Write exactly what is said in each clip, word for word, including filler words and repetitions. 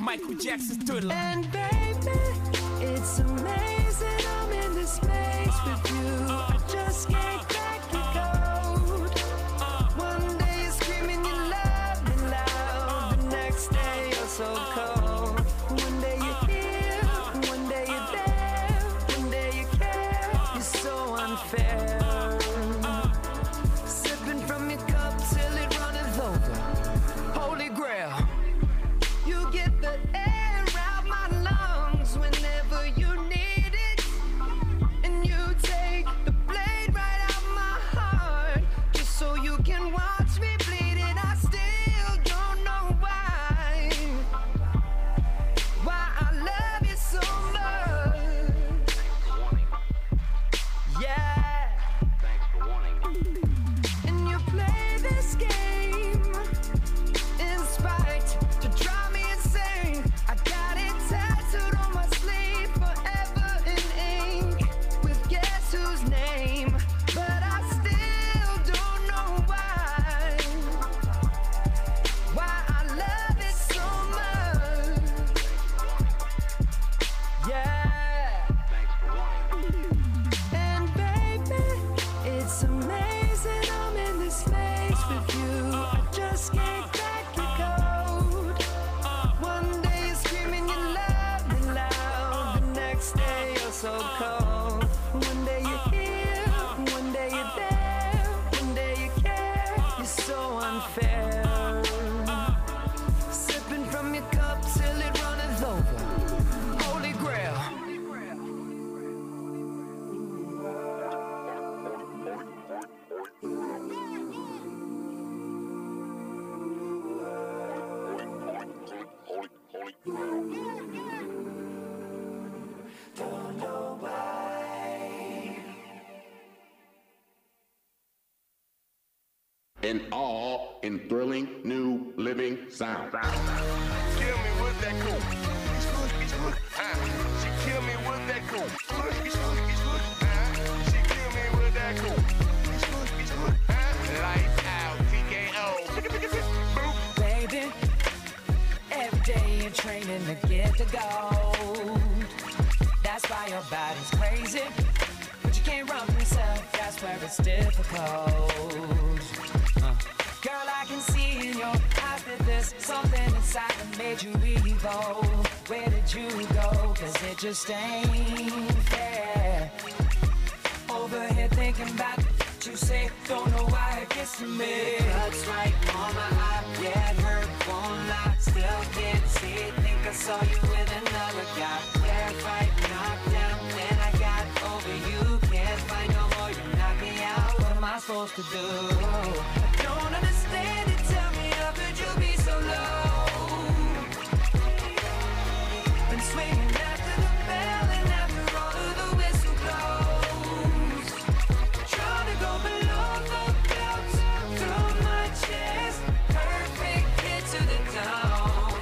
Michael Jackson's Thriller. And baby, it's amazing I'm in this space with you. I just can't crack your code. One day you're screaming you love me loud, the next day you're so cold. One day you're here, one day you're there, one day you care. You're so unfair. Sipping from your cup till it runneth over. Holy grail. You get the air out my lungs whenever you need it. And you take the blade right out my heart just so you can watch me bleed it. I still don't know why. Why I love you so much. Yeah. And you play this game in spite to drive me insane. I got it tattooed on my sleeve forever in ink with guess whose name. But I still don't know why. Why I love it so much. Yeah. And baby, it's amazing I'm in this space with you. I just can't crack your code. One day you're screaming you love me loud, the next day you're so cold. One day you're here, one day you're there, one day you care. You're so unfair. Sipping from your cup till it runneth over. Holy grail. Don't know why. And all in thrilling new living sound. Kill me with that cool. Uh, she kill me with that cool. Uh, she kill me with that cool. Uh, lights out, T K O. Baby, every day you're training to get the gold. That's why your body's crazy, but you can't run from yourself. That's where it's difficult. Uh. Girl, I can see in your eyes that there's something inside that made you evolve. Where did you go? Cause it just ain't fair. Over here thinking about what you say, don't know why it gets to me. Cuts right on my eye, yeah, it hurt, won't lie. Still can't see it, think I saw you with another guy. Yeah, fight, knocked down, then I got over you. Can't fight no more, you knock me out. What am I supposed to do? I don't understand it, tell me how could you be so low? Been swinging after the bell and after all of the whistle blows. Trying to go below the belt, through my chest. Perfect hit to the dome.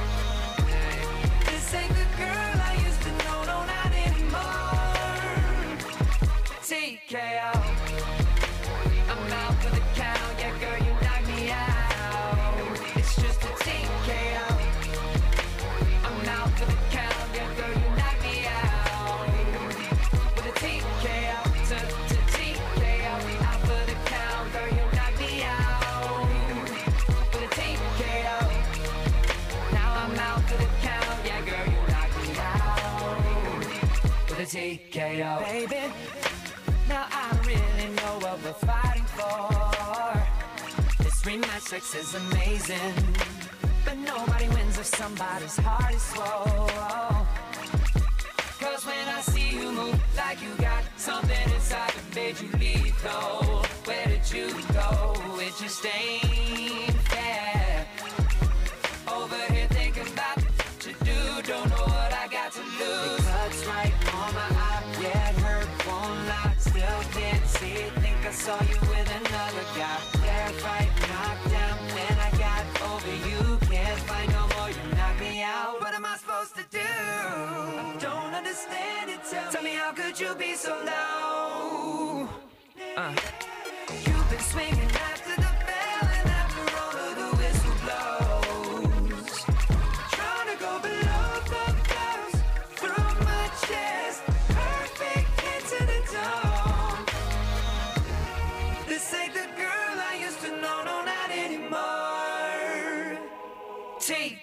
This ain't the girl I used to know, no not anymore. T K O. I'm out for the count, yeah girl you knock me out. It's just a T K O. I'm out for the count, yeah girl you knock me out. With a T K O, to, to T K O. Out for the count, girl you knock me out. With a T K O. Now I'm out for the count, yeah girl you knock me out. With a T K O. Baby, now I really know what we're fighting for. This rematch sex is amazing, but nobody wins if somebody's heart is swole. Cause when I see you move like you got something inside that made you lethal, where did you go? It just ain't fair. Over here thinking about what you do, don't know what I got to lose. It cuts right on my eye, yeah it hurt, won't lie. Still can't see it, think I saw you with another guy. Yeah, fight, knocked down, then I got over you. Can't fight no more, you knock me out. What am I supposed to do? I don't understand it, tell, tell me how could you be so low? Uh. You've been swinging after the bell and after all of the whistle blows. Trying to go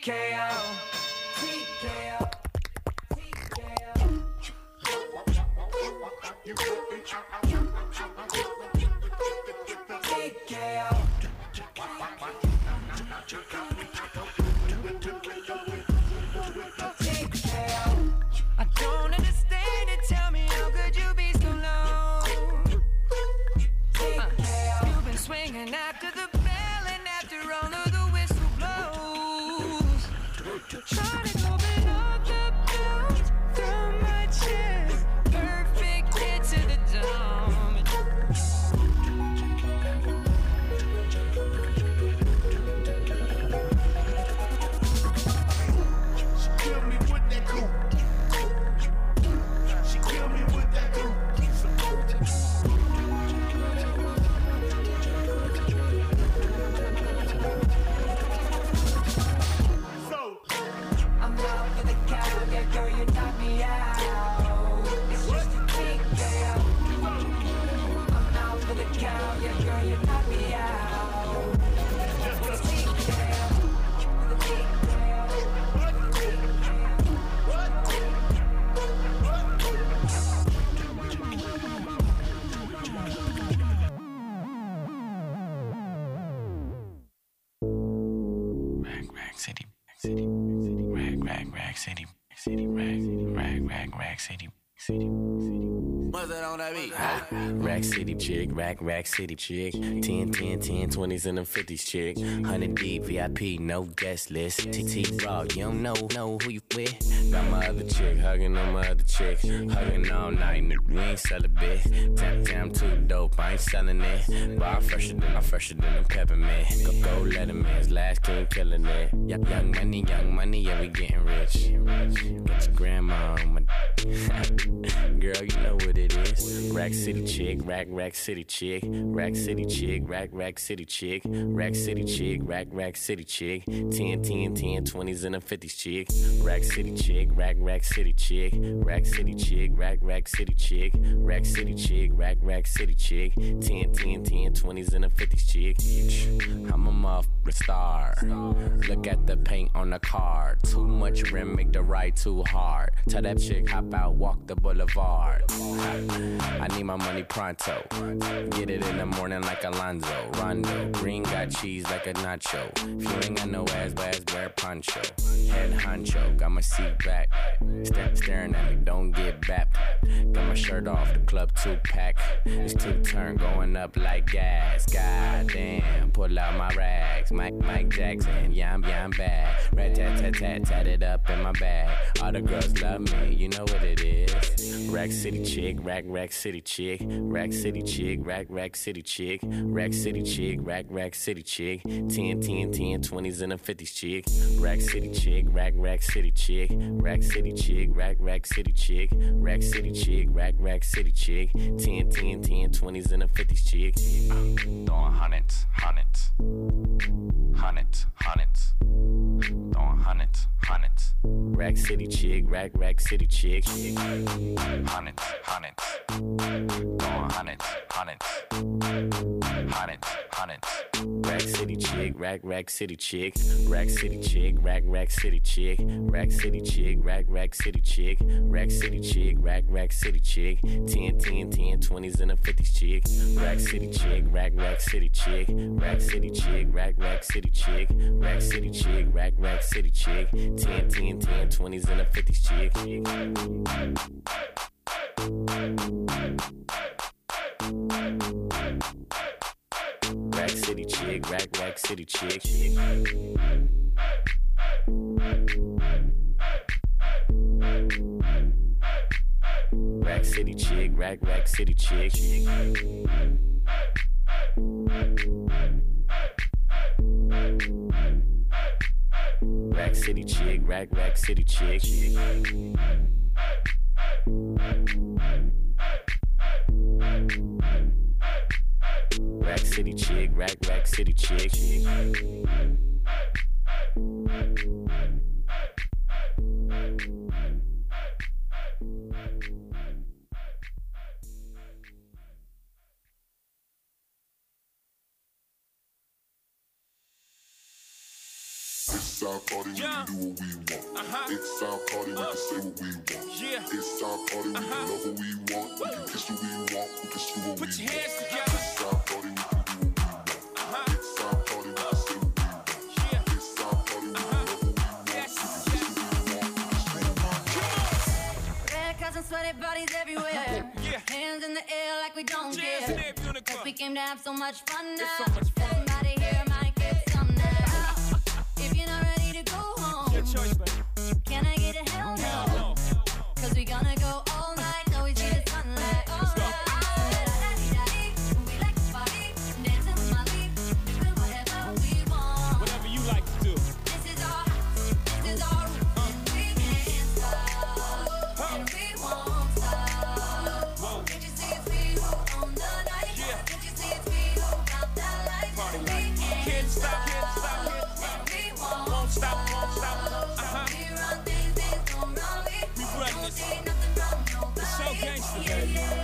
K O. T K O. T K O. T K O. I don't understand it. Tell me, how could you be so low? Uh, you've been swinging after the bell and after all of the whistle blows. Trying to open up the belt through my chest. Perfect hit to the dome. City, city, rag, rag, rag, rag, city, city, city. What's that on that beat? Rack City chick, rack, rack city chick. ten, ten, ten, twenties and them fifties chick. one hundred deep, V I P, no guest list. T T raw, you don't know, know who you with. Got my other chick, hugging on my other chick. Hugging all night, nigga, we ain't sell a bit. Damn, damn, too dope, I ain't selling it. But I'm fresher than, I'm fresher than a peppermint. Go, go, Letterman's last king killing it. Young, young money, young money, yeah, we getting rich. Got your grandma on my girl, you know what it is. Rack City chick, rack, rack city chick. Rack City chick, rack, rack city chick. Rack City chick, rack, rack city chick. ten, ten, ten, twenties and a fifties chick. Rack City chick, rack, rack city chick. Rack City chick, rack, rack city chick. Rack City chick, rack, rack city chick. ten, ten, ten, twenties and a fifties chick. I'm a motherfucking star. Look at the paint on the car. Too much rim, make the ride too hard. Tell that chick, hop out, walk the boulevard. I need my money pronto. Get it in the morning like Alonzo. Rondo, green got cheese like a nacho. If you ain't got no ass, but ass, wear poncho. Head honcho, got my seat back. St- staring at me, don't get bapped. Got my shirt off, the club two pack. It's two turn going up like gas. God damn, pull out my rags. Mike, Mike Jackson, yeah, I'm, yeah, I'm bad. Rat tat tat tat, tat it up in my bag. All the girls love me, you know what it is. Rack City chick, rack, rack city chick. Rack City chick, rack, rack city chick. Rack City chick, rack, rack city chick. ten, ten, ten, twenties and a fifties chick. Rack City chick, rack, rack city chick. Rack City chick, rack, rack city chick. Rack City chick, rack, rack city chick. ten, ten, ten, twenties and a fifties chick. Throwing hundreds, hundreds. Hundreds, hundreds. Throwing hundreds, hundreds. Rack City chick, rack, rack city chick. Hundreds, hundreds. Throwing hundreds, hundreds. Hundreds, hundreds. Rack City chick, rack, rack city chick. Rack City chick, rack, rack city chick. Rack City chick, rack, rack city chick. Rack City chick, rack, rack city chick. ten, ten, ten, twenties and a fifties chick. Rack City chick, rack, rack city chick. Rack City chick, rack, rack city chick. Rack City chick, rack, rack city chick. ten, ten, ten, twenties and a fifties chick. Rack City chick, rack, rack city chick. Rack City chick, rack, rack city chick. Rack City chick, rack, rack city chick. Rack City chick, rack, rack city chick. You It's our party, we Yeah. can do what we want. Uh-huh. It's our party, we Uh. can say what we want. Yeah. It's our party, we Uh-huh. can love what we want. We can kiss what we want, we can screw what Put we your want. hands together. It's our party, we can do what we want. Uh-huh. It's our party, we can say what we want. Yeah. It's our party, we can love what we want. Yes, We can kiss what we want, we can screw what we want. Red cups and sweaty bodies everywhere. Yeah. Hands in the air like we don't Jazz care. and if you're in the club. We came to have so much fun now. It's so much fun. Somebody here might get some now. If you're not ready to go home, Your choice, baby. can I get a hell no? No. Cause we gonna go all night till we see the sunlight. All Let's go. night. We like to party, dancing with my lead, doing whatever we want. Whatever you like to do. This is our house, this is our room, and we can't stop, and we won't stop. Whoa. Can't you see it's we who own the night? Yeah. Can't you see it's we who got that light? Party And light. we can't Can't stop, can't stop, can't and we won't, Won't stop, won't stop. Uh-huh. We run things, things don't run we. We run Don't this. take nothing from nobody. It's so gangsta, Yeah, baby. yeah.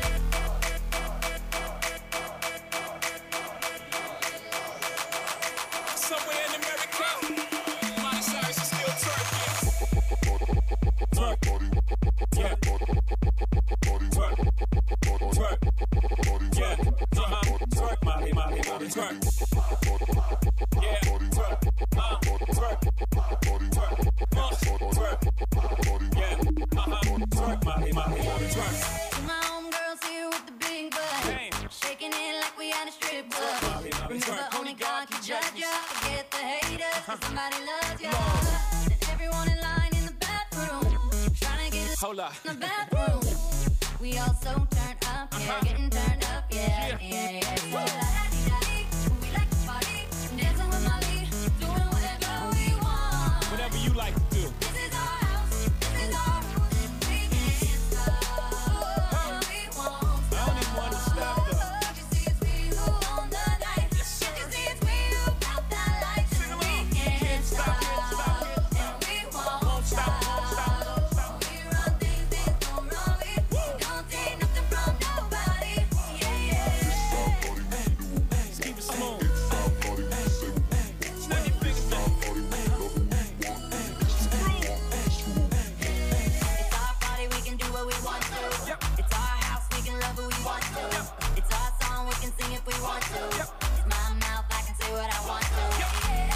Somewhere in America, Miley Cyrus is still twerking. Twerk. Yeah. Twerk. Twerk. Yeah. Uh-huh. Twerk, Molly, Molly, Molly, twerk. Yeah. Twerk. Uh, twerk. Twerk. Uh, twerk. Yeah. Uh-huh. Twerk, Molly, Molly, Molly, twerk. My homegirls here with the big butt, Damn. shaking it like we at a strip club. Molly, Molly, Remember, twerk. only God can judge ya. Forget the haters, 'cause somebody loves ya. Lord. And everyone in line in the bathroom, trying to get us Hold up. in the bathroom. We all so turned up, yeah, Uh-huh. getting turned up, yeah, Yeah. yeah, yeah. So la-di-da-di, we like to party, dancing with my lead, doing whatever we want. Whatever you like to do. This is our house, this is our rules, and we can't stop, and we won't I don't even want to stop though. Can't you see it's we who own the night? Can't you see it's we who got that light? Sing along. We can't Can't stop, stop, can't stop, and we won't Won't stop, won't stop, won't stop. We run things, things don't run we. Don't take nothing from nobody. Yeah, yeah. Just keep it smooth. It's our party, we can say what we want. Snap your fingers It's back. our party, we can love what we want. We can kiss what we want, we can screw what we want. It's our party, we can do what we want to. Yep. It's our house, we can love who we want to. Yep. It's our song, we can sing if we want to. Yep. It's my mouth, I can say what I want to. Yep.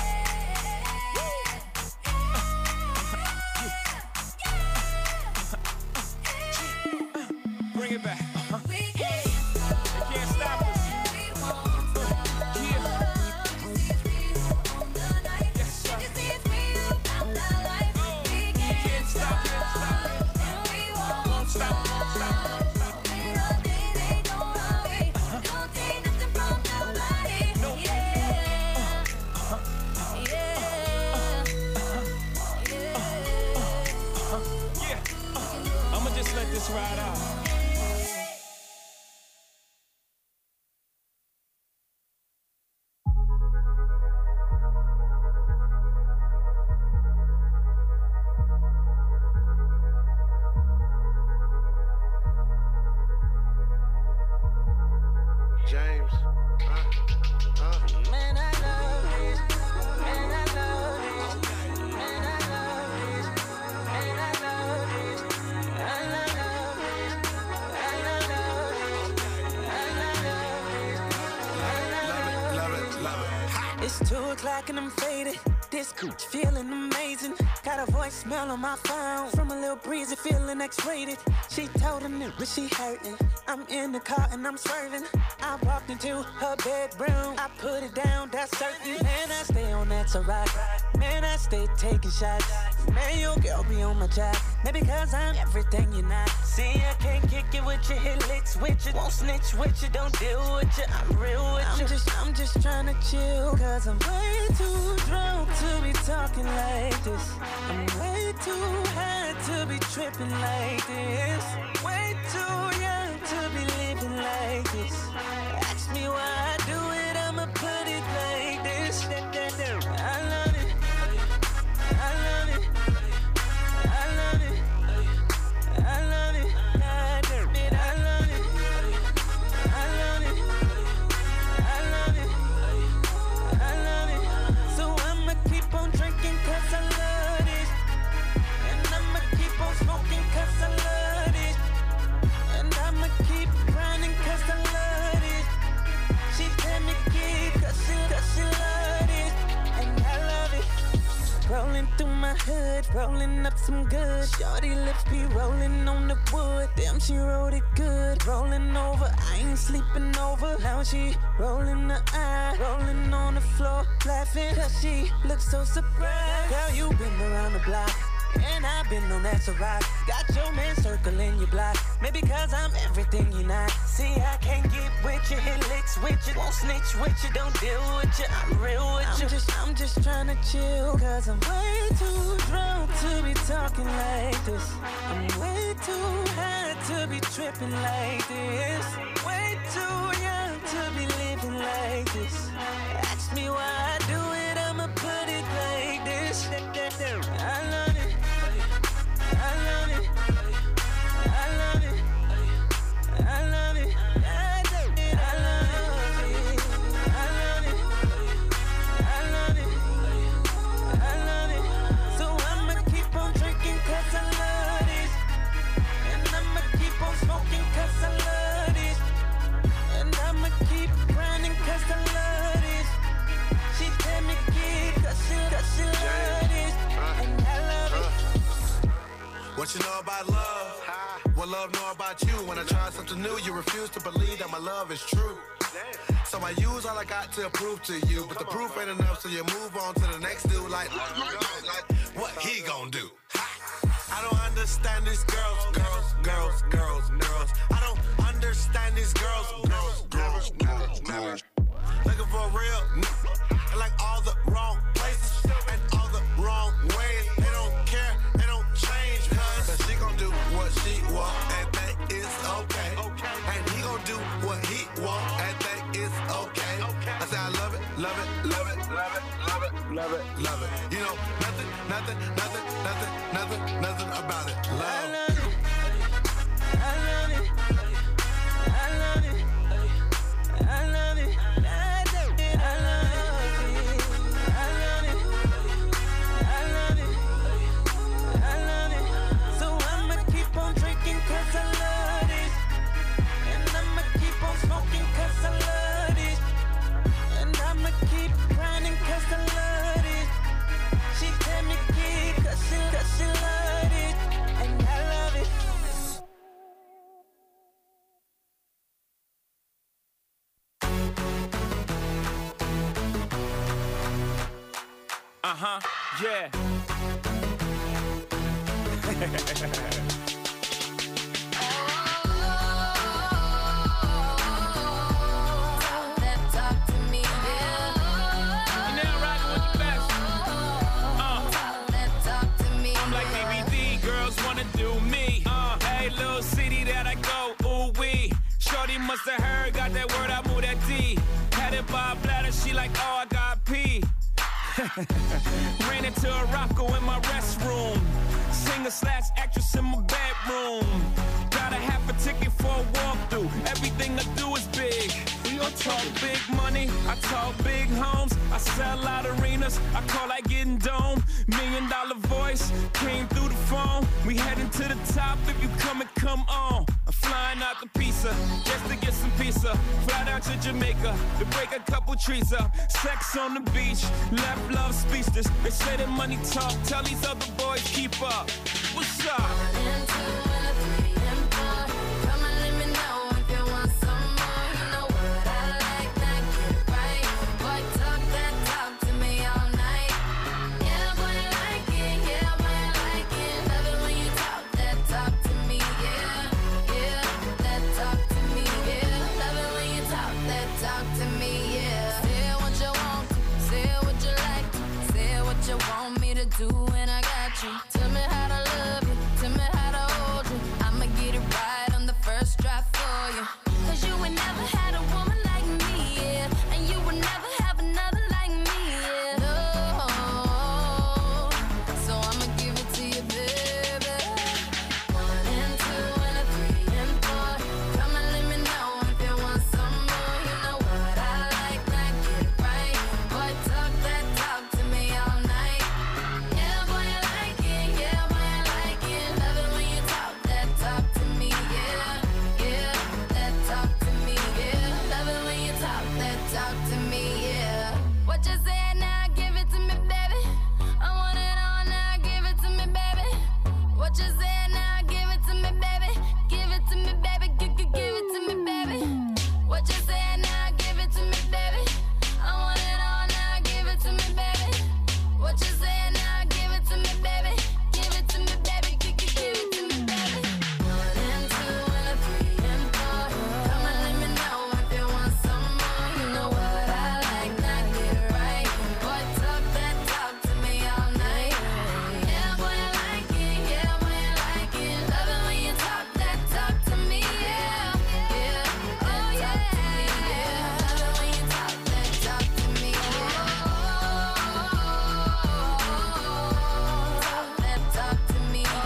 Bring it back. Uh-huh. We can't They can't stop us. we won't stop. Yeah. You see it's we who own the night. Yes, sir. You see it's we who got that light. Oh. We can't Can't stop, can't stop. and we won't Won't stop, won't stop, won't stop. We run things, they don't run we. Don't take nothing from nobody. Nope. Yeah. Yeah. Yeah. Yeah. I'ma just let this ride out. James. Huh? Huh? Man, I love this. Man, I love this. Man, I love this. Man, I love this. I love this. I love this. I love this. I love this. It's two o'clock and I'm faded. This cooch feeling amazing. Got a voicemail on my phone from a little breezy feeling X-rated. She told him that she hurting. I'm in the car and I'm swerving. I walked into her bedroom. I put it down, that's certain. Man, I stay on that to rock. Man, I stay taking shots. Man, your girl be on my job. Maybe cause I'm everything you're not. See, I can't kick it with you, hit licks with you. Won't snitch with you, don't deal with you. I'm real with you. I'm just, I'm just trying to chill. Cause I'm way too drunk to be talking like this. I'm way too high to be tripping like this. Way too young to be living like this. Ask me why I do it, I'ma put it like this. I love it. I love it. I love it. I love it. God damn it, I love it. I love it. I love it. I love it. So I'ma keep on drinking cause I rolling up some good. Shorty lips be rolling on the wood. Damn, she wrote it good. Rolling over, I ain't sleeping over. Now she rolling the eye, rolling on the floor, laughing 'cause she looks so surprised. Girl, you been around the block, and I've been on that rock. Got your man circling your block. Maybe cause I'm everything you're not. See, I can't get with you, hit licks with you. Won't snitch with you, don't deal with you. I'm real with you. I'm just, I'm just trying to chill. Cause I'm way too drunk to be talking like this. I'm way too high to be tripping like this. Way too young to be living like this. Ask me why I do it, I'ma put it like this. I love it. I love it. I love it. I love it. I love it. I love it. I love it. I love it. So I'ma keep on drinking 'cause I love this. And I'ma keep on smoking 'cause I love this. And I'ma keep grinding 'cause I love this. She tell me keep 'cause she, 'cause she love this. And I love it. What you know about love? What love know about you? When I try something new, you refuse to believe that my love is true. So I use all I got to prove to you, but the proof ain't enough, so you move on to the next dude. Like, like what he gon' do? I don't understand these girls, girls, girls, girls, girls. I don't understand these girls, girls, girls, girls, girls. Looking for a real, n- like all the wrong places and all the wrong ways. They don't care, they don't change, cause she gon' do what she want and that is okay. And he gon' do what he want and that is okay. I say I love it, love it, love it, love it, love it, love it, love it. You know, nothing, nothing, nothing, nothing, nothing, nothing about it. Love. I love it. I love it. I love it. I love it. I love it. I love it. I love it. I love it. So I'ma keep on drinking 'cause I love it. And I'ma keep on smoking 'cause I love it. And I'ma keep grinding 'cause I love it. She tell me keep 'cause she, 'cause she love it. And I love it. Uh-huh, yeah. That talk to me, yeah. You now rocking with the best. Uh, That talk to me. I'm like D V D, girls wanna do me. Uh, hey, little city that I go, ooh wee. Shorty must have heard, got that word, I move that D. Had it by a bladder, she like, oh, I got pee. Ran into a Rocco in my restroom. Singer slash actress in my bedroom. Got a half a ticket for a walkthrough. Everything I do is big. We all talk big money. I talk big homes. I sell out arenas. I call like getting dome. Million dollar voice came through the phone. We heading to the top. If you come and come on. I'm flying out the pizza just to get some pizza. Fly down to Jamaica to break a couple trees up. Sex on the beach. Left love speechless. They say that money talk. Tell these other boys keep up. What's up? And two and a three and four. Come and let me know if you want some more. You know what I like, that get it right. Boy, talk that talk to me all night. Yeah, boy, I like it. Yeah, boy, I like it. Love it when you talk that talk to me. Yeah, yeah, that talk to me. Yeah, love it when you talk that talk to me. Yeah, say what you want to, say what you like to, say what you want me to do, and I got you. Tell me how to love you, tell me What you say now? Give it to me, baby. Give it to me, baby. Give, give, give it to me, baby. What you say now? Give it to me, baby. I want it all now. Give it to me, baby. What you say now? Give it to me, baby. Give it to me, baby. Give, give, give it to me, baby. One and two and a three and four. Come on, let me know if you want some more. You know what I like, now get it right. Boy, talk that talk to me all night. Yeah, boy, I like it. Yeah, boy, I like it. Love it when you talk that talk to me. Yeah, yeah, oh yeah, yeah. Love it when you talk that talk to me. Talk that talk to me. Yeah.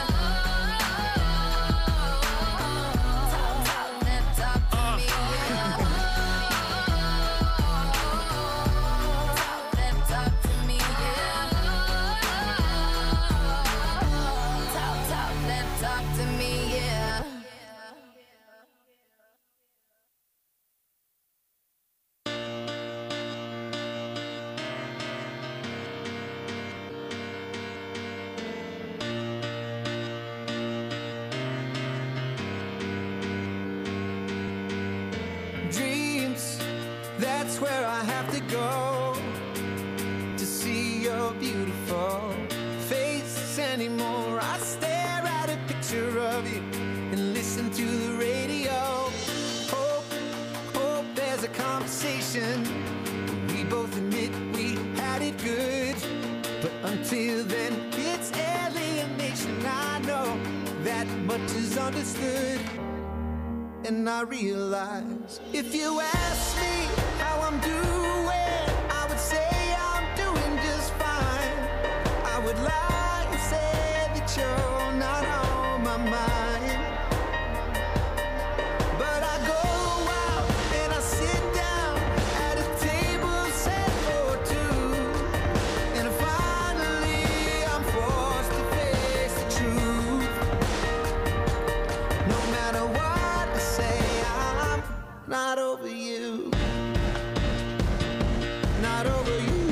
Talk, talk that talk to me. Yeah. Talk that talk to me. Yeah. Talk, talk that talk to me. Yeah. Dreams, that's where I have to go to see your beautiful face anymore. I stare at a picture of you and listen to the radio. Hope, hope there's a conversation. We both admit we had it good, but until then, it's alienation. I know that much is understood. And I realize if you ask me how I'm doing, I would say I'm doing just fine. I would lie and say that you're not on my mind. But I go out and I sit down at a table set for two, and finally I'm forced to face the truth. No matter what not over you, not over you.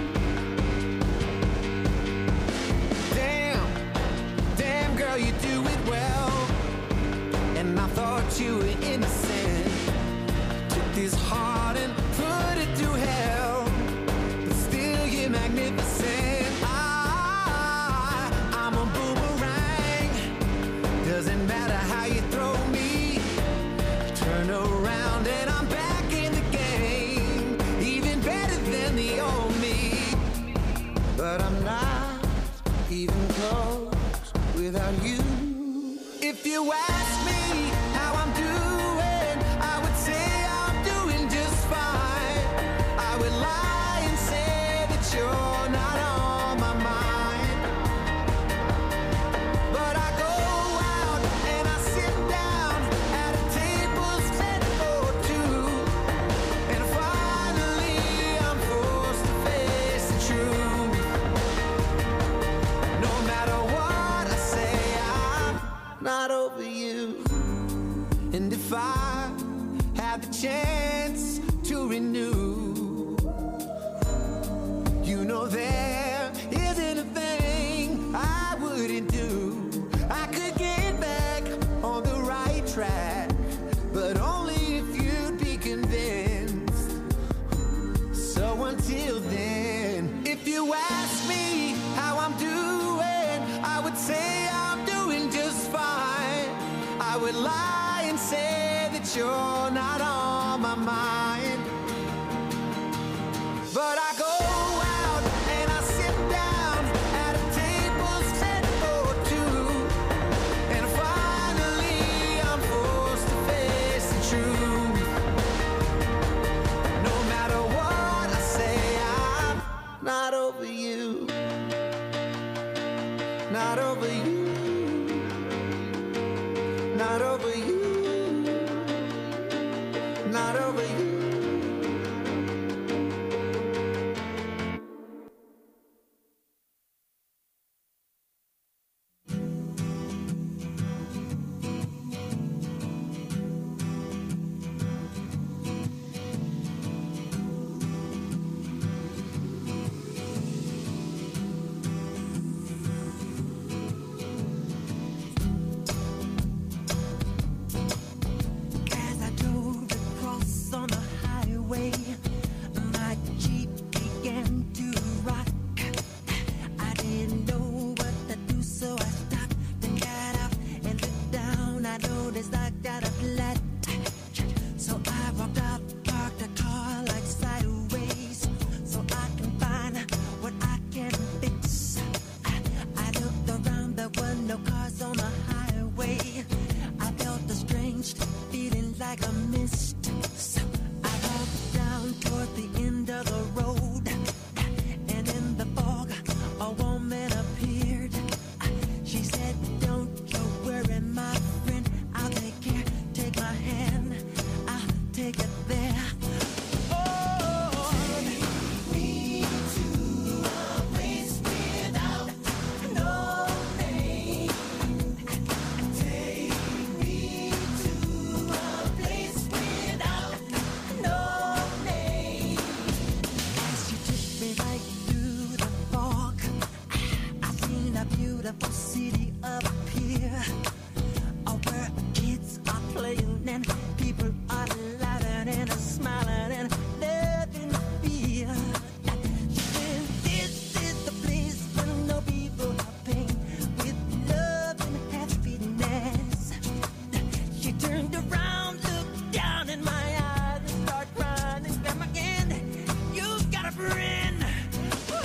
Damn, damn girl, you do it well. And I thought you were innocent. Took this heart and put it to hell, but still you're magnificent. I, I'm a boomerang. Doesn't matter how you throw me, turn around and I'm back in the game, even better than the old me. But I'm not even close without you. If you ask me how I'm doing, I would say I'm doing just fine. I would lie and say that you're not on my mind. But I go out and I sit down at a table set for two, and finally I'm forced to face the truth. No matter what I say, I'm not over you. And if I have the chance to renew, you know there isn't a thing I wouldn't do. I could get back on the right track, but only if you'd be convinced. So until then, if you ask me how I'm doing, I would say I'm doing just fine. I would lie and say that you're not on my mind. But I go out and I sit down at a table set for two, and finally I'm forced to face the truth. No matter what I say, I'm not over you, not over you, not over you, not over you. city up here, oh, where kids are playing and people are laughing and smiling and living fear. She said, this is the place where no people are pain, with love and happiness. She turned around, looked down in my eyes and started crying and come again. You got a friend. Whoa.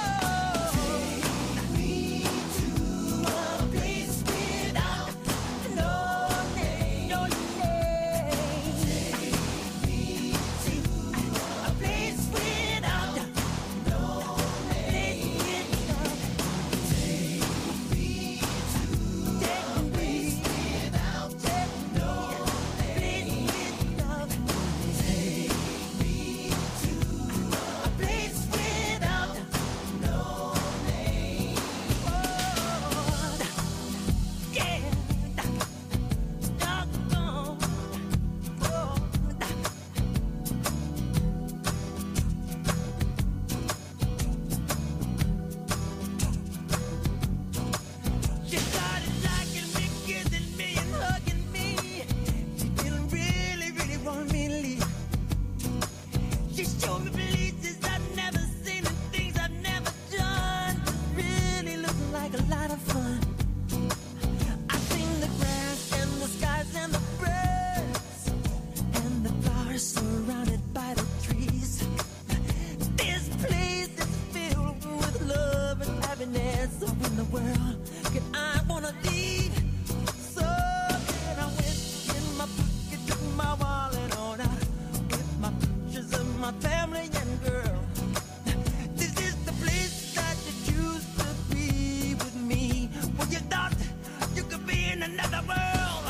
Take me to a place without no name, no name. Take me to a place without no name. Take me to a place without no name. Take me to a place without no name. Oh, yeah, doggone. Oh, she started liking me, kissing me, and hugging me. She didn't really, really want me to leave. She showed me places I've never seen and things I've never done. Really looking like a lot of fun. I've seen the grass and the skies and the birds and the flowers surrounded by the trees. This place is filled with love and happiness. So in the world can I wanna leave? So then I went in my pocket, took my wallet on out with my pictures of my family and girl. This is the place that you choose to be with me when you thought you could be in another world.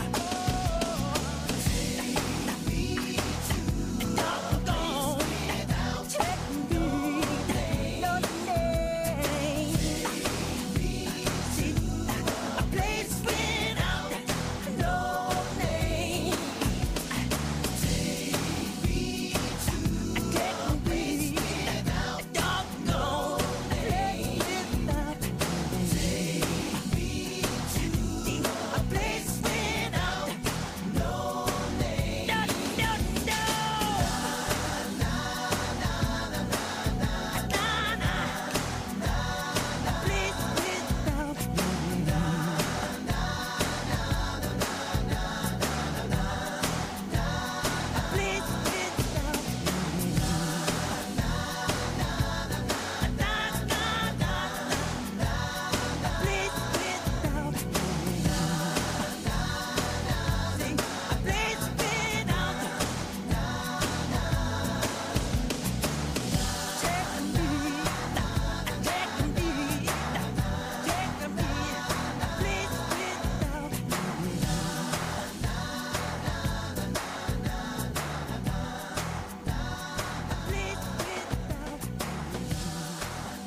Take me to doggone. Take me, no name. See, a place without no name. Take me to a place without doggone. Place without. Take me to a place without no name. No, no, no. Na na na na na na na. A place without no name. Na na na na na na na. A place without no name. Na na na na na na na. A place without no name. Na na na. Sing a place without no Take me, take me, take me, a place without no place without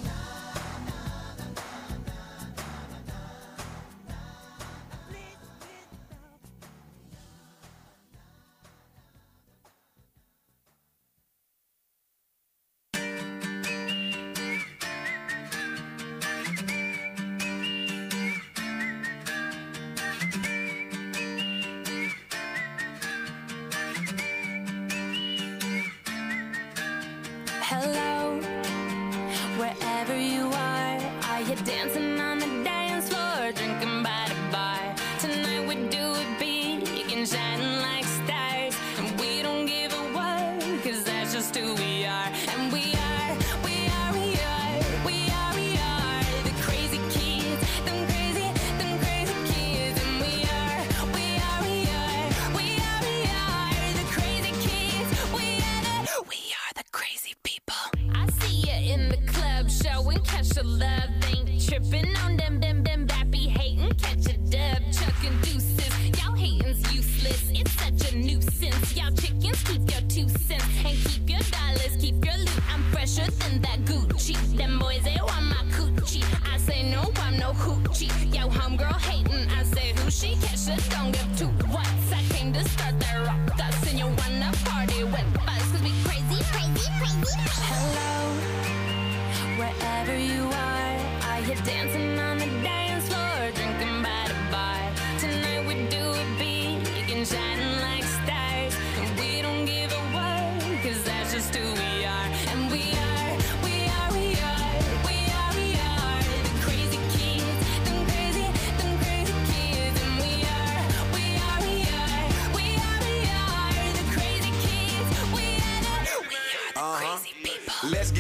Hello, wherever you are, are you dancing on the dance floor, drinking by the bar? Tonight we do it big and shining like stars, and we don't give a what, cause that's just who we are. And we are, we are, we are, we are, we are the crazy kids, them crazy, them crazy kids. And we are, we are, we are, we are, we are the crazy kids. We are the, we are the crazy people. I see you in the club, showing catch the love, ain't tripping on them, them, them bappy hating, catch a dub, chucking deuces. Y'all hating's useless, it's such a nuisance. Y'all chickens keep your two cents and keep your dollars, keep your loot. I'm fresher than that Gucci. Them boys they want my coochie. I say no, I'm no hoochie. Yo, homegirl hating, I say who she catch a don't give two what's. I came to start that rock us, and you wanna party with us, cause we crazy, crazy, crazy. Hello, wherever you are, are you dancing on the dance floor, drinking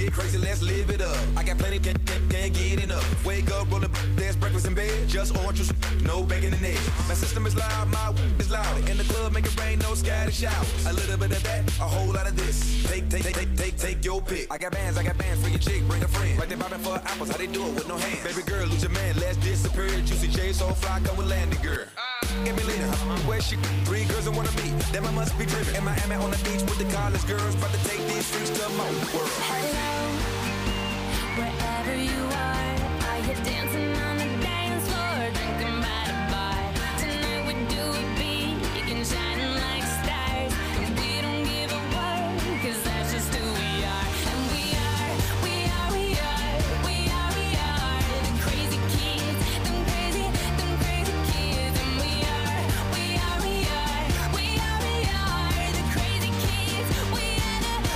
get crazy, let's live it up. I got plenty, can't, can't, can't get enough. Wake up, roll up, there's breakfast in bed. Just orange juice, no bacon and eggs. My system is loud, my is loud. In the club, make it rain, no scattered shower. A little bit of that, a whole lot of this. Take, take, take, take, take, take your pick. I got bands, I got bands for your chick, bring a friend. Like they bobbing for apples, how they do it with no hands. Baby girl, lose your man, let's disappear. Juicy J, so fly, come with Landy girl. Give me later, where she three girls that wanna meet. Them I must be driven. In Miami on the beach with the college girls, about to take these freaks to my world. Hello, wherever you are, are you dancing on the dance floor, drinking by the bar? Tonight we do it big and shining like stars, and we don't give a what, 'cause that's just who we are. And we are, we are, we are, we are, we are the crazy kids, them crazy, them crazy kids. And we are, we are, we are, we are, we are the crazy kids. We are the.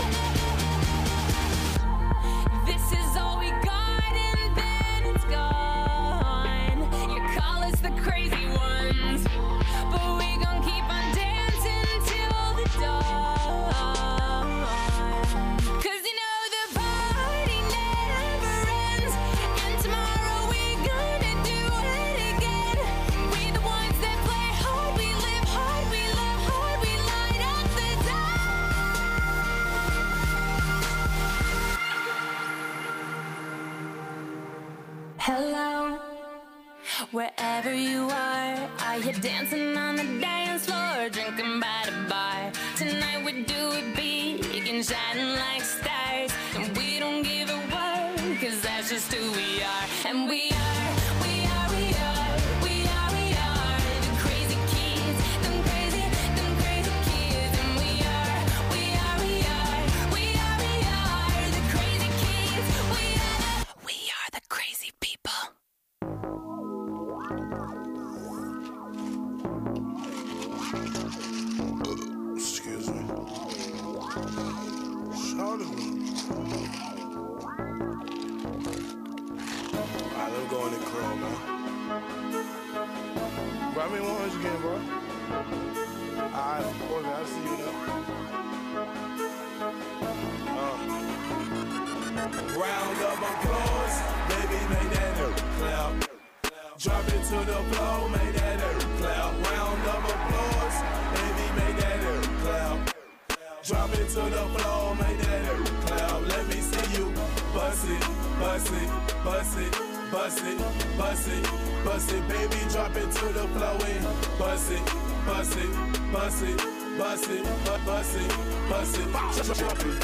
This is all we got, and then it's gone. You call us the crazy ones, but we gon' keep on dancing till the dawn. 'Cause you know the party never ends, and tomorrow we gonna do it again. We the ones that play hard, we live hard, we love hard, we light up the Hello, wherever you are, are you dancing on the dance floor, drinking by the bar? Tonight we do it big and shining like stars, and we don't give a what, 'cause that's just who we are. And we are, we are, we are, we are, we are the crazy kids, them crazy, them crazy kids. And we are, we are, we are, we are, we are the crazy kids. We are the, we are the crazy people. Excuse me. Shawty. Alright, let me go in the club, man. Grab me one hundred again, bro. Alright, boy, man, I'll see you there. Uh. Round of applause, baby, make that earth clap. Drop it to the floor, make that earth clap. Round of applause, baby, make that earth clap. Drop it to the floor, make that earth clap. Let me see you bust it, bust it, bust it, bust it, bust it, bust it, baby. Drop it to the floor and bust it, bust it, bust it, bust it, bust it, bust it, bust it. Drop it,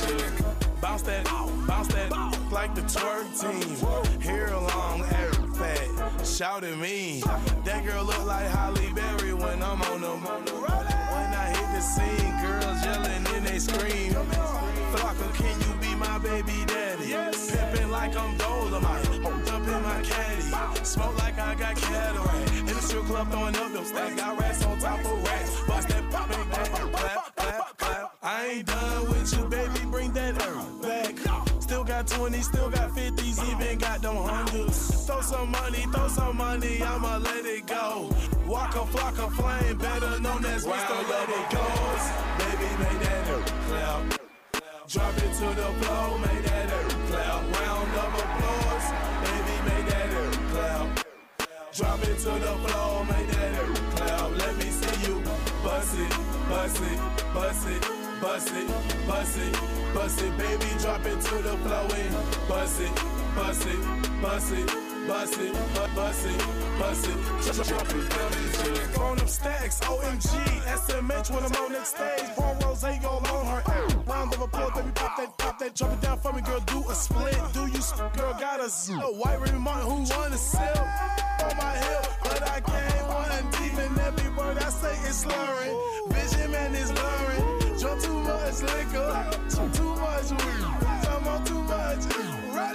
bounce that, bounce that, like the twerk team. Hair long, air fat, shout at me. That girl look like Halle Berry when I'm on them. When I hit the scene, girls yelling and they scream. Flocka, can you be my baby daddy? Pimpin' like I'm Dolomite, hooked up in my caddy. Smoke like I got cataract. In the strip club throwing up them stacks. Got rats on top of rats. Bust that pop and clap, clap, clap, clap. I ain't done with you, baby, bring that earth back. Still got twenties, still got fifties, even got them hundreds. Throw some money, throw some money, I'ma let it go. Walk a flock of flame, better known as Mister Let It Go. Baby, make that earth clap. Drop it to the floor, make that earth clap. Round of applause, baby, make that earth clap. Drop it to the floor, make that earth clap. Let me see you bust it, bust it, bust it, bust it, bust it, bust it, baby. Drop it to the floor and bust it, bust it, bust it, bust it, bust it, bust it, drop it, on them stacks, O M G, S M H when I'm on next stage. Born Rose on her air. Round of applause, baby, pop that, pop that, drop it down for me, girl. Do a split, do you, girl? Got a zoo. A white Remy Martin who wanna sell on my hip, but I can't one deep in every word I say is slurring. Vision man is blurring. Drunk too much liquor, too much weed. I'm on too much. Right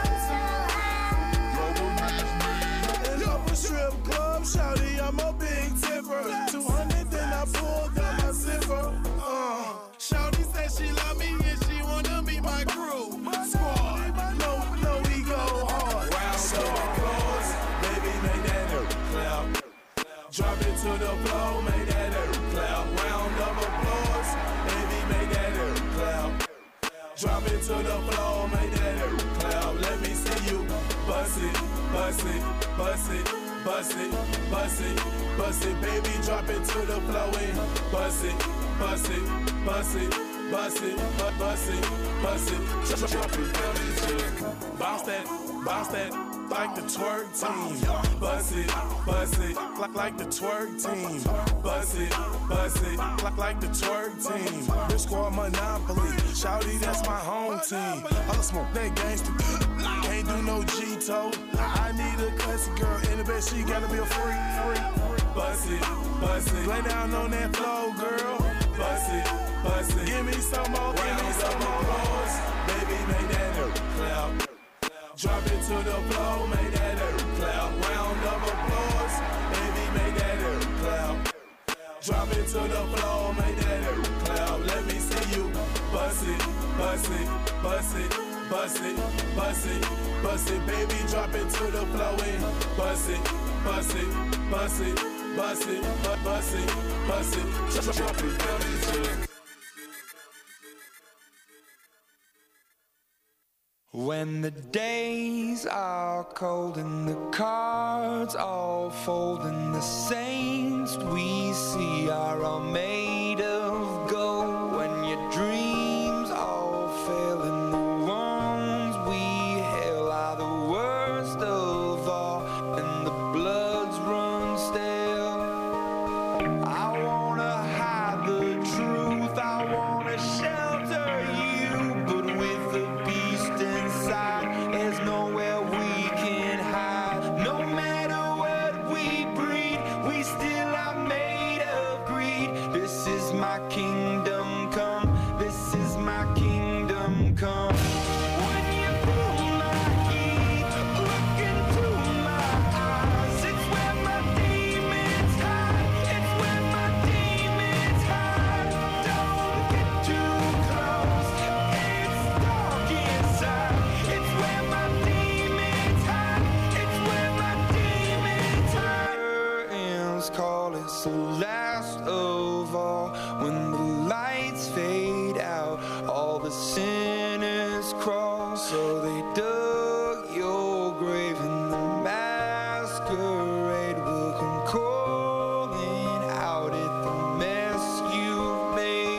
and up a strip club, shawty, I'm a big tipper. two hundred, then I pulled down my zipper. Uh, shawty said she love me and she wanna be my crew. Squad, no, no, we go hard. Round of applause, baby, make that earth clap. Drop it to the floor, make that earth clap. Round of applause, baby, make that earth clap. Drop Drop it to the floor, make that clap. Let me see you bust it, bust it, bust it, bust it, bust it, bust it. Baby, drop it to the floor and bust it, bust it, bust it, bust it, bu- bust it, bust it. Drop it, baby. Bounce that, bounce that. Like the twerk team, bust it, bust it, like like the twerk team, bust it, bust it, like like the twerk team. Bitch squad Monopoly, shawty that's my home team. I'll smoke that gangster, can't do no G-toe. I need a classy girl in the bed, she gotta be a freak, freak. Bust it, bust it, lay down on that floor, girl. Bust it, bust it, give me some more, give me some more. Baby, make that clap. Drop it to the floor, make that earth clap. Round of applause, baby, make that earth clap. Drop it to the floor, make that earth clap. Let me see you bust it, bust it, bust it, bust it, bust it, bust it. Baby, drop it to the floor and bust it, bust it, bust it, bust it, bust it, bust it. Drop it, baby. When the days are cold and the cards all fold and the saints we see are all made of gold, when your dreams all fail and the ones we hail are the worst of all and the bloods run stale, I wanna hide the truth, I wanna shelter you, but with the beast inside, there's nowhere we can hide. No matter what we breed, we still are made of greed. This is my kingdom come, this is my kingdom come. When you pull my heat, look into my eyes, it's where my demons hide, it's where my demons hide. Don't get too close, it's dark inside, it's where my demons hide, it's where my demons hide. Curtains call it's the last of all. When the lights fade out, all the sinners crawl. So they dug your grave and the masquerade will come calling out at the mess you've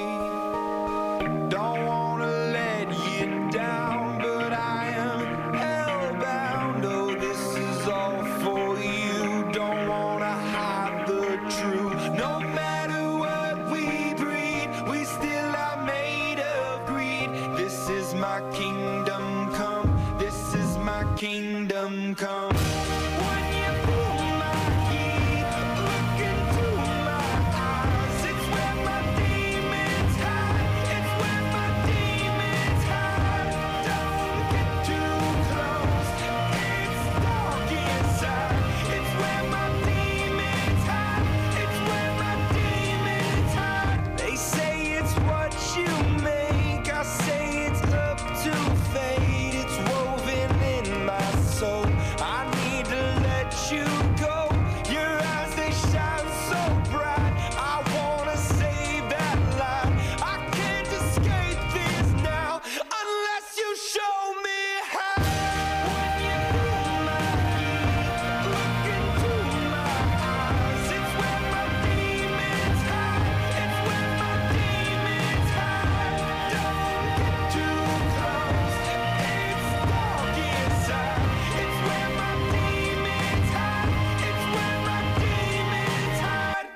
made. Don't wanna let you down, but I am hellbound. Oh, this is all for you. Don't wanna hide the truth. No matter what we breed, we still are made of greed. This is my kingdom come, this is my kingdom come. When you pull my heat, look into my eyes, it's where my demons hide, it's where my demons hide. Don't get too close, it's dark inside, it's where my demons hide, it's where my demons hide. They say it's what you make, I say it's up to fate, it's woven in my soul. I need to let you go, your eyes they shine so bright, I wanna save that light. I can't escape this now, unless you show me how. When you pull my heat, look into my eyes, it's where my demons hide, it's where my demons hide. Don't get too close, it's dark inside, it's where my demons hide, it's where my demons hide.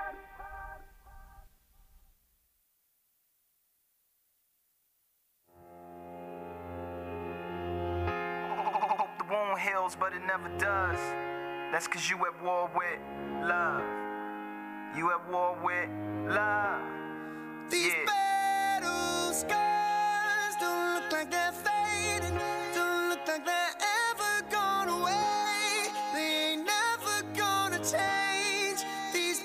The wound heals, but it never does. That's cause you at war with love. You at war with love. These Yeah. battle scars don't look like they're fading, don't look like they're ever gone away. They ain't never gonna change. These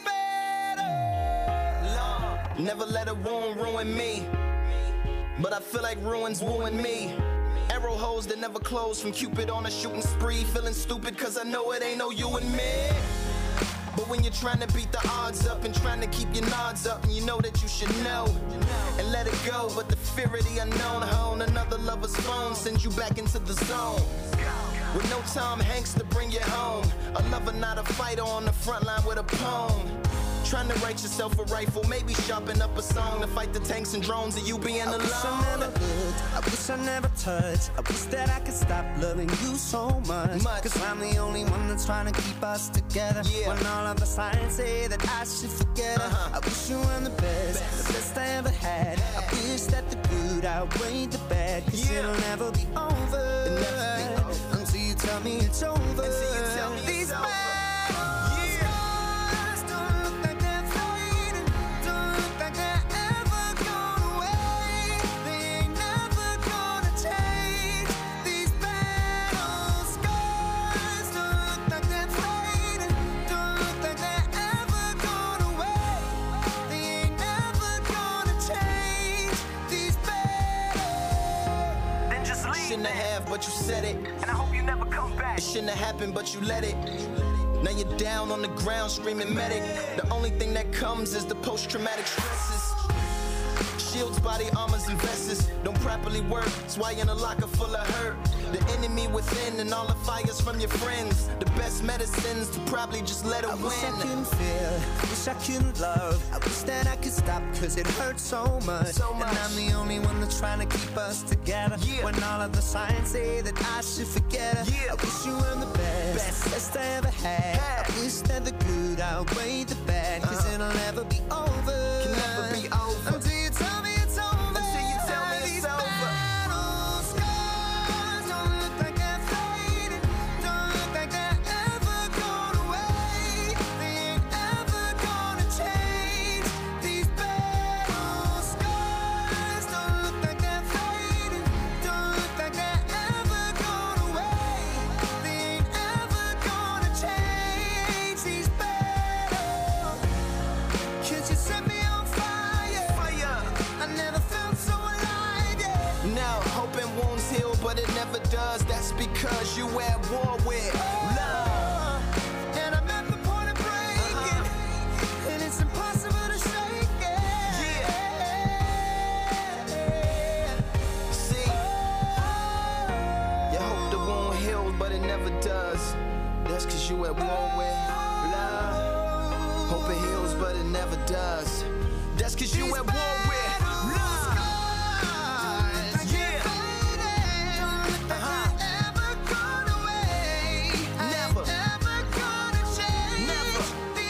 battle. Never let a wound ruin me, but I feel like ruins wooing me. Arrow holes that never close from Cupid on a shooting spree. Feeling stupid cause I know it ain't no you and me. But when when you're trying to beat the odds up and trying to keep your nods up, and you know that you should know and let it go. But the fear of the unknown, hone another lover's phone sends you back into the zone. With no Tom Hanks to bring you home, a lover not a fighter on the front line with a poem. Trying to write yourself a rifle, maybe sharpen up a song to fight the tanks and drones of you being I alone. wish I never looked, I wish I never touched. I wish that I could stop loving you so much, Much. Cause I'm the only one that's trying to keep us together. Yeah. When all of the signs say that I should forget her, Uh-huh. I wish you were the best, Best. the best I ever had. I wish that the good outweighed the bad, Cause Yeah. it'll never be over, It'll never be over. Until you tell me it's over. Until you tell me These it's over. battles, scars don't look like they're fading, don't look like they're ever going away. They ain't never gonna change. These battles, scars don't look like they're fading, don't look like they're ever going away. They ain't never gonna change. These battles. Then just leave, Shouldn't man. have, but you said it. And I hope you never come back. It shouldn't have happened, but you let it. Now you're down on the ground screaming medic. The only thing that comes is the post-traumatic stresses. Shields, body armors, and vests don't properly work. That's why you're in a locker full of hurt. The enemy within and all the fires from your friends. The best medicines to probably just let it I win. wish I couldn't feel, I wish I couldn't love. I wish that I could stop, cause it hurts so much. So much. And I'm the only one that's trying to keep us together. Yeah. When all of the signs say that I should forget her. Yeah. I wish you were the best, Best. best I ever had. Had. I wish that the good outweighed the bad, cause Uh-huh. it'll never be over. Can never be over. Until you tell me it's over. Until you tell me it's These over. battles, scars don't look like they're fading, don't look like they're ever going away. They ain't ever gonna change. These battles, scars don't look like they're fading, don't look like they're ever going away. They ain't ever gonna change. These battles. Could you set me on fire? Fire. I never felt so alive, yeah. Now, hoping wounds heal, but it never does. That's because you at war with love. And I'm at the point of breaking, and it's impossible to shake it. Yeah. See, you hope the wound heals, but it never does. That's cause you at war with love. Hope it heals, but it never does. That's cause you at war with love. Yeah. Uh-huh. Never. Never.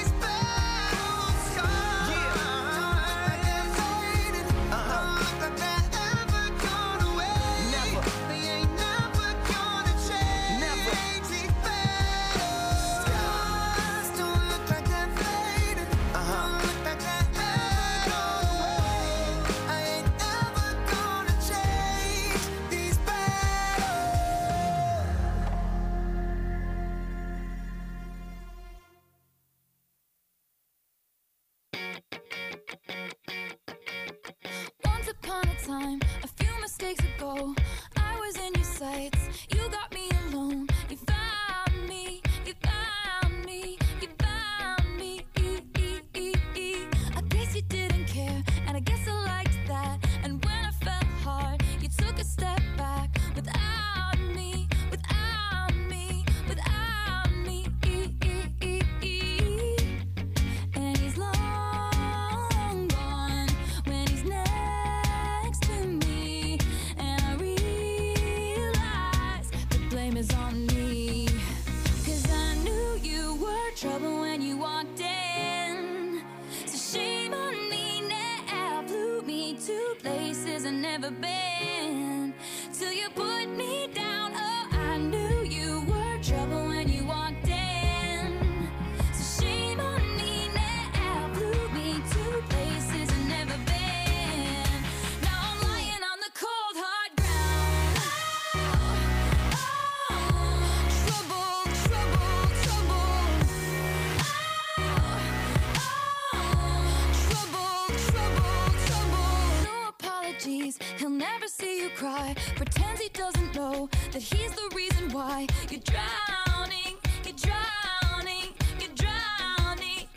Once upon a time, a few mistakes ago, I was in your sights. You got me alone. You found me. You found me. You found me. I guess you didn't care, and I guess I liked that. And when I fell hard, you took a step back without me. Without me. Without me. And he's long gone when he's next to me. And I realize the blame is on me. Cause I knew you were trouble when you walked in. So shame on me now. Flew me to places I've never been. Till you put me down. Oh, I knew you were trouble when you walked in. So shame on me now. Flew me to places I've never been. Now I'm lying on the cold hard ground. Oh, trouble, trouble, trouble. Trouble, trouble, trouble. No apologies, he'll never see you cry. Pretends he doesn't know that he's the reason why you're drowning, you're drowning, you're drowning.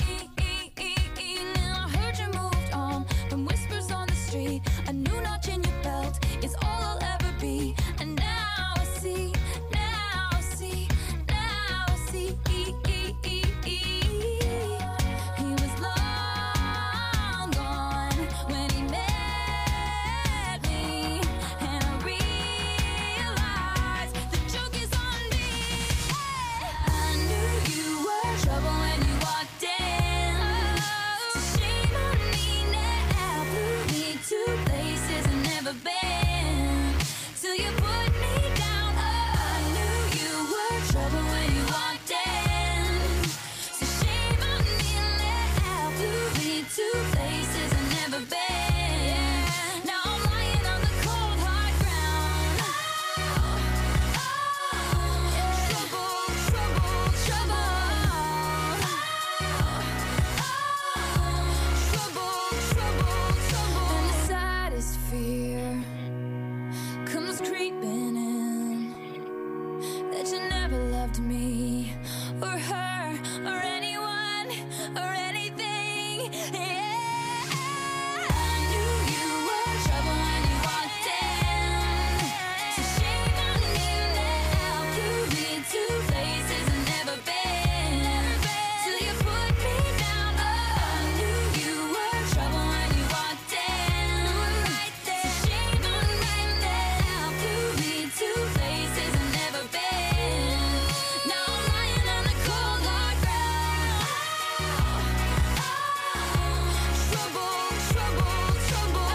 or anyone or anything. Yeah, I knew you were trouble when you walked in. So shame on me now. Flew me to places I've never been. Till you put me down. Oh, I knew you were trouble when you walked in. Right there. So shame on me now. Flew me to places I've never been. Now I'm lying on the cold hard ground. Trouble, trouble, trouble.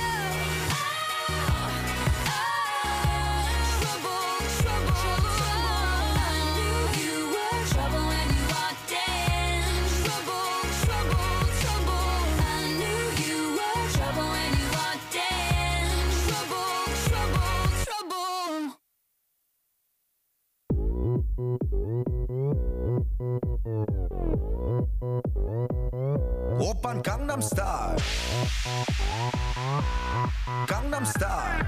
Trouble, trouble, trouble. I knew you were trouble when you walked in. Trouble, trouble, trouble. I knew you were trouble when you walked in. Trouble, trouble, trouble. 오빤 강남스타일 강남스타일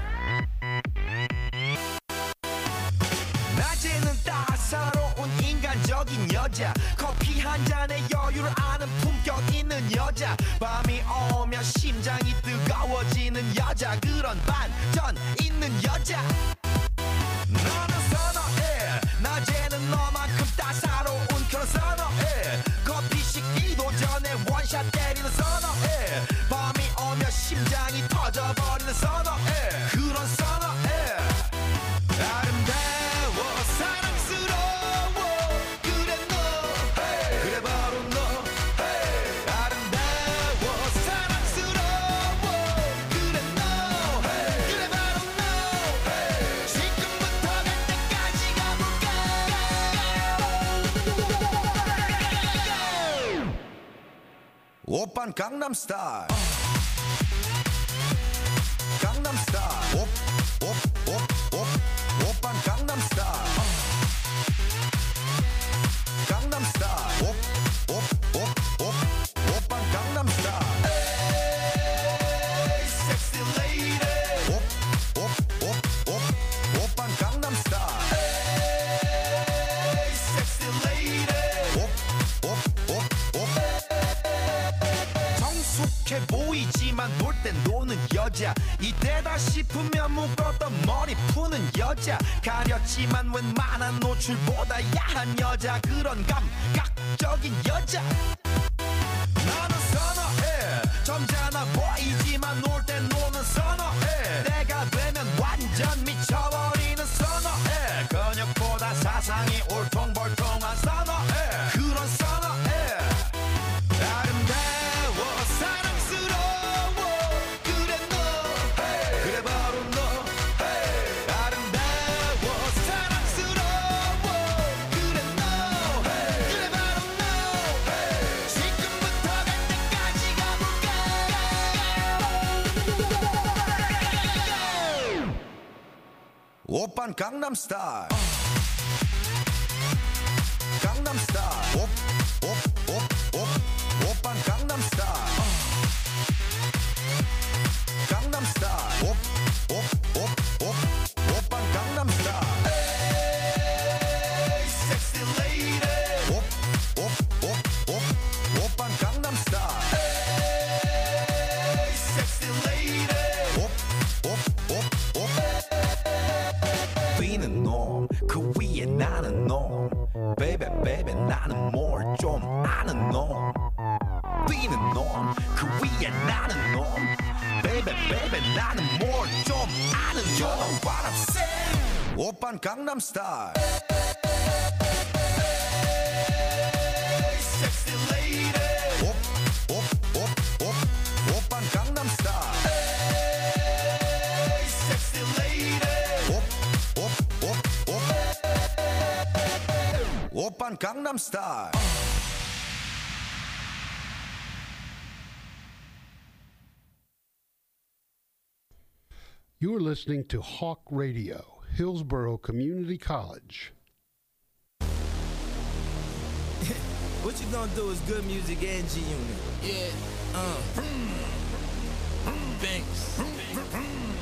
낮에는 따사로운 인간적인 여자 커피 한 잔에 여유를 아는 품격 있는 여자 밤이 오면 심장이 뜨거워지는 여자 그런 반전 있는 여자 너는 선어해 낮에는 너만큼 따사로운 그런 선어해 커피 식기도 전에 원샷 때리는 선어해 밤이 오면 심장이 터져버리는 선어해 그런 선어해 아름다워 사랑스러워 그래 너 hey. 그래 바로 너 hey. 아름다워 사랑스러워 그래 너 hey. 그래 바로 너 hey. 지금부터 갈 때까지 가볼까 오빤 강남스타일 강남스타일 옵옵옵옵 오빤 강남스타일 강남스타일 옵옵옵옵 오빤 강남스타일 에이 섹시 레이디 옵옵옵옵 오빤 강남스타일 에이 섹시 레이디 옵옵옵옵 성숙해 보이지만 놀 땐 노는 여자 이때다 싶으면 묶었던 머리 푸는 여자 가렸지만 웬만한 노출보다 야한 여자 그런 감각적인 여자 나는 선어해 점잖아 보이지만 놀 땐 노는 선어해 내가 되면 완전 미쳐버리는 선어해 근육보다 사상이 울퉁불퉁한 선어해 그런 선어해 아름다워 사랑스러워 그래 너 hey. 그래 바로 너 hey. 아름다워 사랑스러워 그래 너 hey. 그래 바로 너 hey. 지금부터 갈 때까지 가볼까 오빤 강남스타일 강남스타일 옵옵옵옵 오빤 강남스타일 강남스타일 옵옵옵옵 오빤 강남스타일 에이 섹시 레이디 옵옵옵옵 오빤 강남스타일 에이 섹시 레이디 옵옵옵옵 비는 놈그 위에 나는 놈 베이베 베이베 나는 뭘 좀 아는 놈 비는 놈그 위에 나는 놈 베이베 베이베 나는 뭘 좀 아는 놈 You know what I'm saying 오빤 강남스타일 섹시 레이디 옵옵옵옵 오빤 강남스타일 섹시 레이디 옵옵옵옵 오빤 강남스타일 You're listening to Hawk Radio, Hillsborough Community College. What you gonna do is good music and G Unit. Yeah. Uh. Banks. Low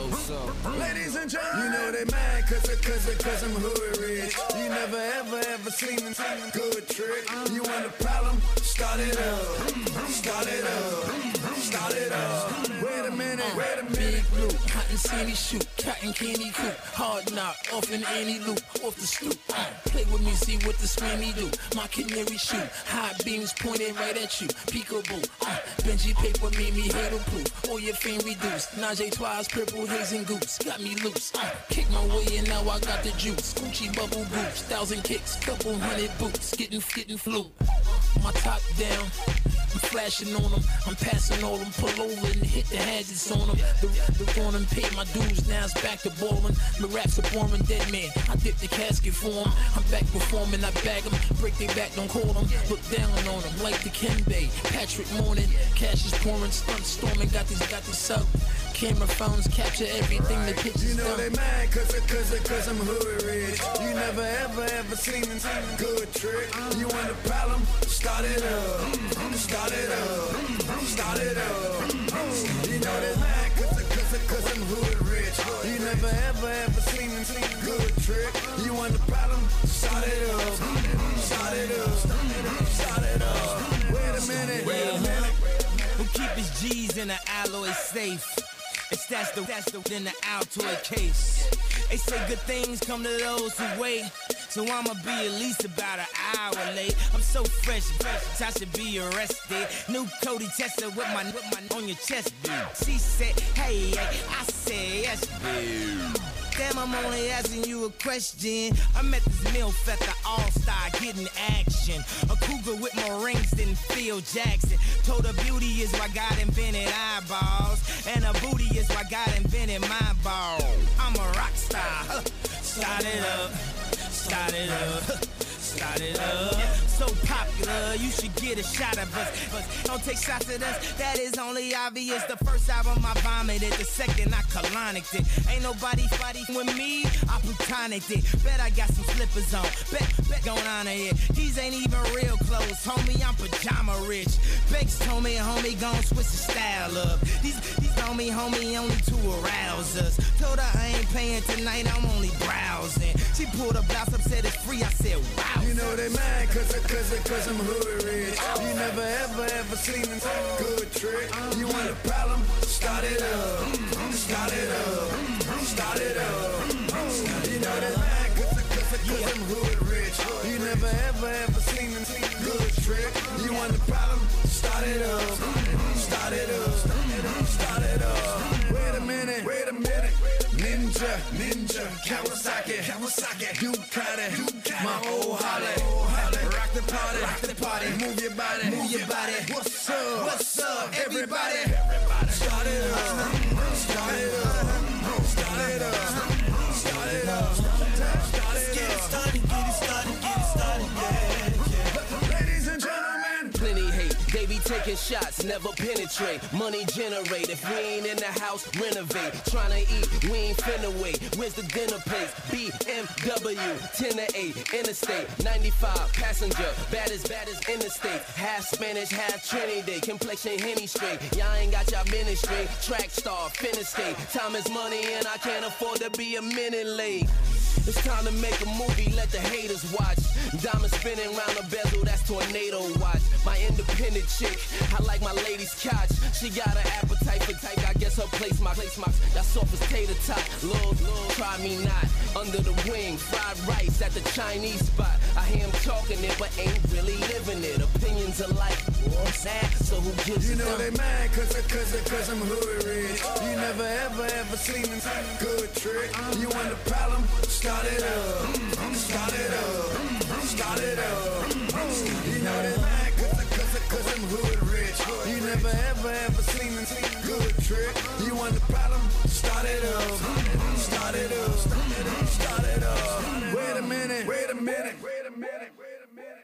so, so. Ladies and gentlemen, you know they mad cause, cause, cause I'm hood rich. You never ever ever seen a good trick. You want a problem? Start it up. Start it up. Start it up. Wait a minute, wait a minute. Big blue, cotton candy shoot, cotton candy coop, hard knock, off in any loop, off the stoop. Uh, play with me, see what the scrammy do. My canary shoot, high beams pointed right at you. Peekaboo, uh, Benji paper made me hater proof. All your fame reduced. Najee twice, purple haze and goose, got me loose. Uh, kick my way and now I got the juice. Gucci bubble boots, thousand kicks, couple hundred boots, getting getting flu. My top down. I'm flashing on them, I'm passing all them, pull over and hit the hazards on them. The, the on them paid my dues, now it's back to ballin'. My raps are boring, dead man, I dip the casket for them. I'm back performing, I bag them, break their back, don't call them. Look down on them, like the Kembe, Patrick Morning. Cash is pouring, stunt storming, got these, got these up. Camera phones capture everything, right. The pictures you know done. They mad cause, cause, cause I'm hood rich. You never ever ever seen a good trick. You want a problem? Start it up. Start it up. Start it up. You know they mad cause, cause, cause I'm hood rich. You never ever ever seen a good trick. You want a problem? Start it up. Start it up. Start it up. Wait a minute. Wait a minute. Who keep his G's in an alloy safe? It's that's the that's the in the Altoid case. They say good things come to those who wait. So I'ma be at least about an hour late. I'm so fresh, fresh, I should be arrested. New Cody Tessa with my with my on your chest, dude. She said, hey, hey, I said yes, dude. Damn, I'm only asking you a question. I met this MILF at the All-Star getting action. A cougar with more rings than Phil Jackson. Told her beauty is why God invented eyeballs. And her booty is why God invented my ball. I'm a rock star. Start it up. Start it up. Start it up. So popular, you should get a shot of us. But don't take shots at us, that is only obvious. The first album I vomited, the second I colonicked it. Ain't nobody fighting with me, I plutonicked it. Bet I got some slippers on, bet, bet going on here. These ain't even real clothes, homie, I'm pajama rich. Banks told me, homie, gon' switch the style up. These, these told me, homie, only to arouse us. Told her I ain't paying tonight, I'm only browsing. She pulled a blouse up, said it's free, I said, wow. You know they mad cause, cause, cause I'm hood rich. You never ever ever seen a good trick. You want a problem? Start it up. Start it up. Start it up. You know they mad cause, cause, cause I'm hood rich. You never ever ever seen a good trick. You want a problem? Start it up. Start it up. Start it up. Wait a minute. Wait a minute. Ninja, Ninja, Kawasaki, Kawasaki, Ducati, my old Harley, rock the party, rock the party, move your body, move your body. What's up? What's up, everybody? Everybody, start it up, start it up, start it up, start it up, start it up. Get it started, get it started, get it started, yeah, yeah. Ladies and gentlemen, plenty hate. They be taking shots, never penetrate. Money generate. If we ain't in the house, renovate. Tryna eat, we ain't finna wait. Where's the dinner place? B M W, ten to eight, interstate, ninety-five, passenger, bad as bad as interstate. Half Spanish, half Trinity, complexion Henny straight. Y'all ain't got y'all ministry. Track star, finish state. Time is money and I can't afford to be a minute late. It's time to make a movie, let the haters watch. Diamond spinning round the bezel, that's tornado watch. My independent chick, I like my lady's couch. She got an appetite for type, I guess her place my place my. That soft as tater tot, Lord, Lord, try me not. Under the wing, fried rice at the Chinese spot. I hear him talking it, but ain't really living it. Opinions alike, what's that? So who gives you a know damn? they mad cause, cause, cause I'm hood rich. You never ever ever seen a good trick. You want a problem? Start it up. Start it up. Start it up. You know they mad cause, cause, cause I'm hood rich. You never ever ever seen a good trick. You want a problem? Start it up. Start it up. Start it up. Wait a minute. Wait a minute. Wait a minute. Wait a minute.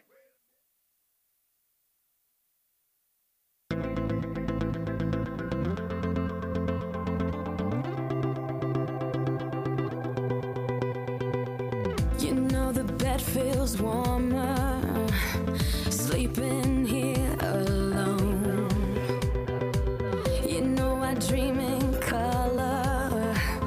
You know the bed feels warmer, sleeping here alone. You know I dream in color,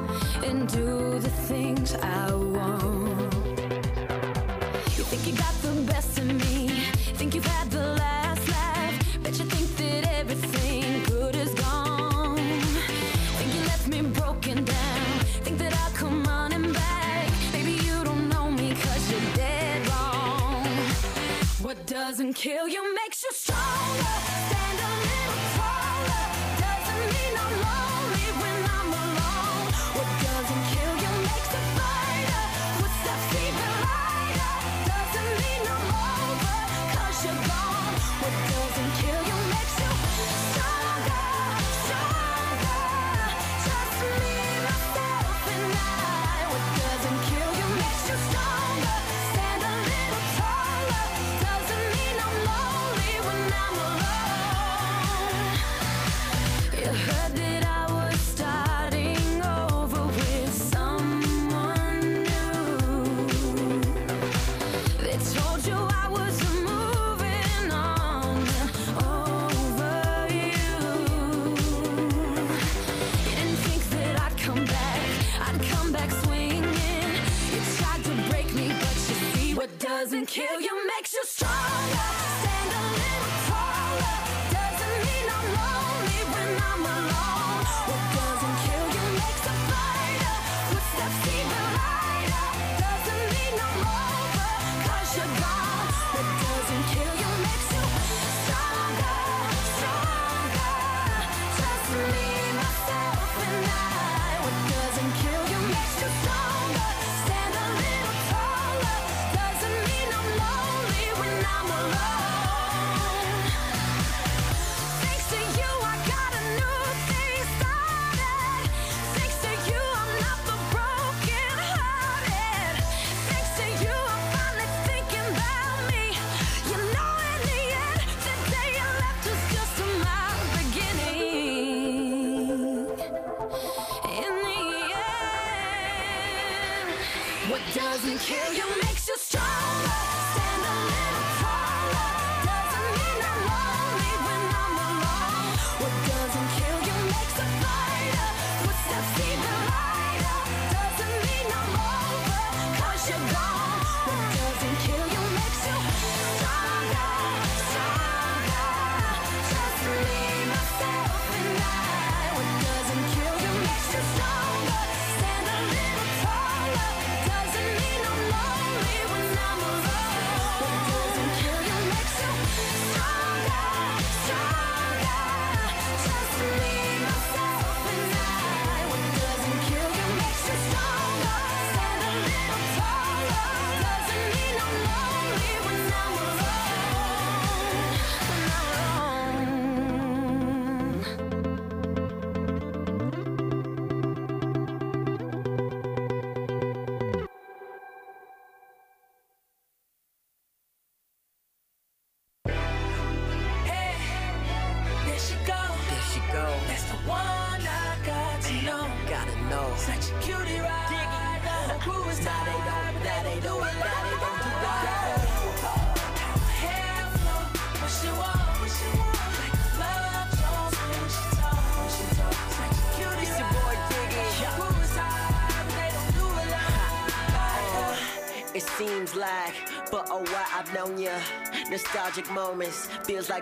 doesn't kill you makes you stronger. Stand a little taller. Doesn't mean I'm lonely when I'm alone. What doesn't kill you makes a fighter. Footsteps even lighter. Doesn't mean I'm over, cause you're gone. What doesn't kill you makes you stronger, stronger. Just me, myself, and I. What doesn't kill you makes you stronger. Stand a little taller. Doesn't mean I'm lonely when I'm alone. You heard that I was starting over with someone new. They told you I was moving on over you. You didn't think that I'd come back, I'd come back swinging. You tried to break me, but you see what doesn't kill you makes you stronger. Stand a little taller. Doesn't mean I'm lonely when I'm alone. What doesn't kill you makes a fighter. Footsteps even lighter. Doesn't mean I'm over, cause you're gone. What doesn't kill you makes you stronger, stronger. Just me, myself, and I. What doesn't kill you makes you stronger. Stand a little taller. Doesn't mean I'm lonely when I'm alone. Thanks to you, I got a new thing started. Thanks to you, I'm not the broken hearted. Thanks to you, I'm finally thinking about me. You know, in the end, the day you left was just my beginning. In the end, what doesn't kill you makes you stronger. Stand a little taller. Doesn't mean I'm lonely when I'm alone. What doesn't kill you makes a fighter. Footsteps even lighter. Doesn't mean I'm over, cause you're gone. What doesn't kill you makes you stronger, stronger. Just me, myself, and I. What doesn't kill you makes you stronger. Stand a little taller. Doesn't mean I'm lonely when I'm alone. What doesn't kill you makes you stronger, stronger. Just me, myself, and I. What doesn't kill you makes you stronger. Stand a little taller. Doesn't mean I'm lonely when I'm alone. When I'm alone. There she go. There she go. That's the one I got to know. Gotta know. Such a cutie ride. The crew is Now they don't, now they don't, now they don't do that. hair flow. What she want, what she want. Like Love Jones when she talk, when she talk. Such a cutie It's your ride. boy Diggy. The crew is high, they don't do it like It seems like for a while I've known ya. Nostalgic moments feels like